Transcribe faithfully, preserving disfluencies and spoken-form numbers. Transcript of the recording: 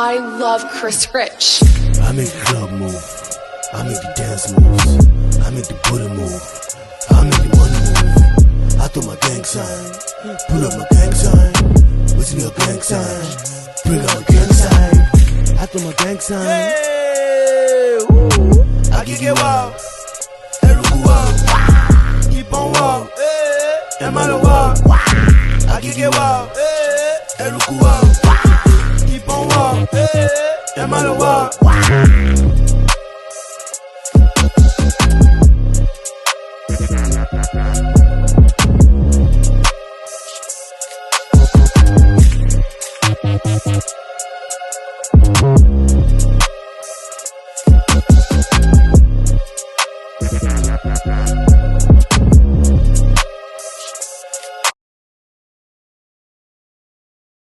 I love Chris Rich. I make the club move. I make the dance moves. I make the booty move. I make the money move. I throw my gang sign. Pull up my gang sign. What's your gang sign? Bring out gang sign. I throw my gang sign. Hey, woo. I kick it wow. Eruku wow. Keep on wow. Hey, Emmanuel wow. I kick it wow. Hey, Eruku wow. Keep on wow. Hey, Emmanuel wow.